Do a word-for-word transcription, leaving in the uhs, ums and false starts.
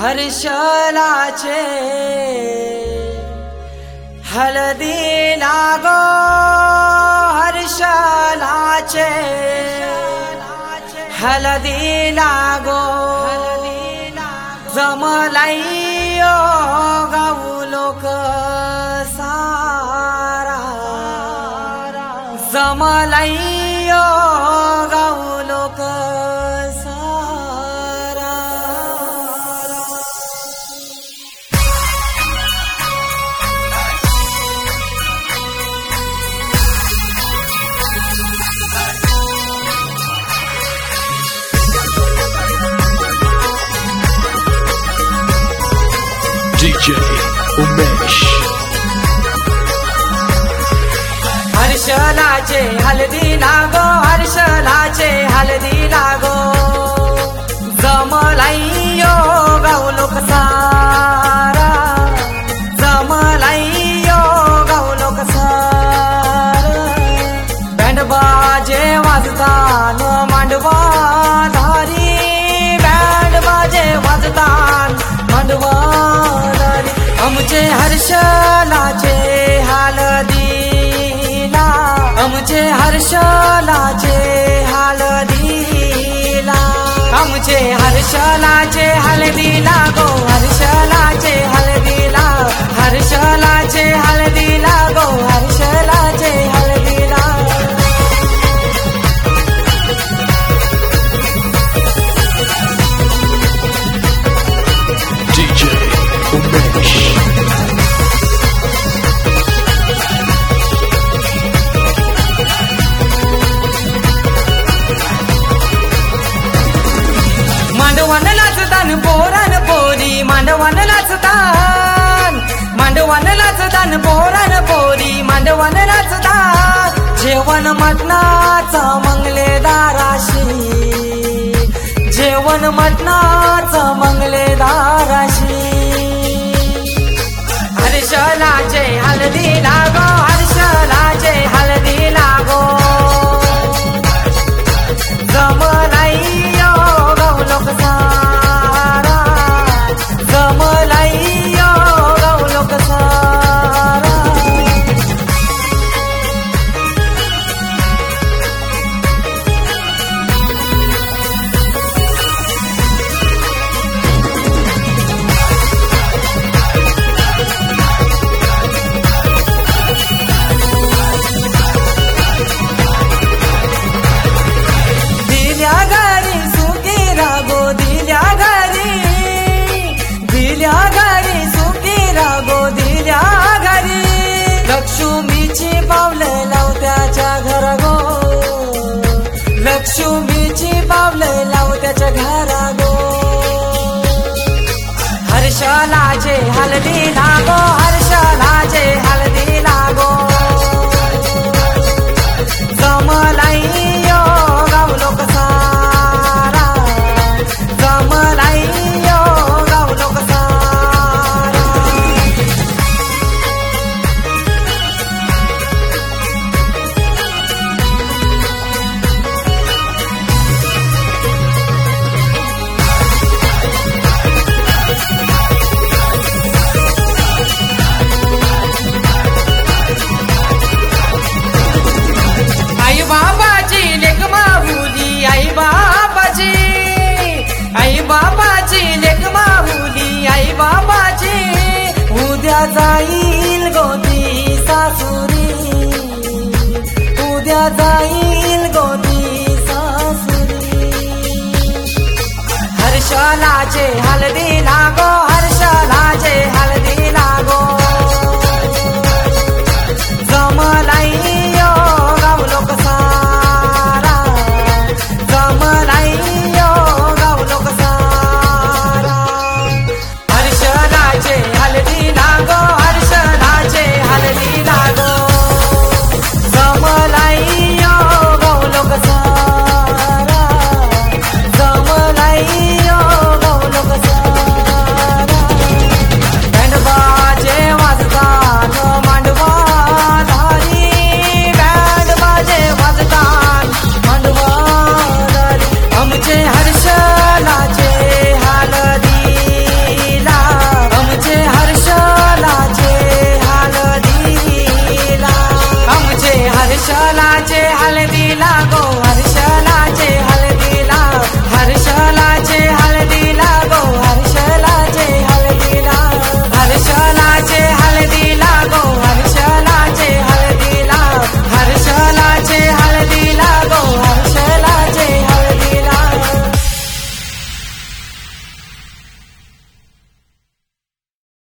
हर्षलाचे हळदी लागो हर्षलाचे हळदी लागो जमलाइयो गाऊ लोक सारा जमलाइयो गाऊ लोक D J उमेश हर्षलाचे हळदी लागो हर्षलाचे हळदी लागो जमलाइयो गाऊ लोक सारा जमलाइयो गाऊ लोक सारा बँड बाजे वाजतान मांडवा धारी बँड बाजे वाजतान मांडवा आमचे हर्षलाचे हळदीला आमचे हर्षलाचे हळदीला आमचे हर्षलाचे हळदीला गो हर्षलाचे हळदीला हर्षलाचे हळदीला गो हर्षलाचे हळदीला D J उमेश मांडवान लाचतान पोरान पोरी मांडवान लाचतान मांडवान लाचतान पोरान पोरी मांडवान लाचतान जेवण मटणाचा मंगलेदाराशी जेवण मटणाचा मंगलेदाराशी हर्षलाचे हळदी लागो हर्षलाचे हळदी लागो जमलाइयो गाऊ लोक सारा जमलाइयो गाऊ लोक सारा दिल्या घरी सुखी रागो दिल्या घरी दिल्या घरी सुखी रागो दिल्या घरी लक्ष्मीची पावलं लावत्याच्या घर गो लक्ष्मीची पावलं लावत्याच्या घरा गो हर्षलाचे हळदी लागो हर्षलाचे हळदी लागो जमलाइयो गाऊ लोक सारा जमलाइयो गाऊ लोक सारा आई बाबाची लेक माहुली आई बाबाची आई बाबाची लेक माहुली आई बाबाची उद्या जाईल गोदी सासुरी उद्या जाईल गोदी सासुरी हर्षलाचे हळदी लागो हर्षलाचे हळदी लागो जमलाइयो गाऊ लोक सारा जमलाइयो गाऊ लोक सारा हर्षलाचे हळदी लागो हर्षलाचे हळदी लागो जमलाइयो गाऊ लोक सारा जमलाइयो गाऊ लोक सारा बँड हर्षलाचे हलदी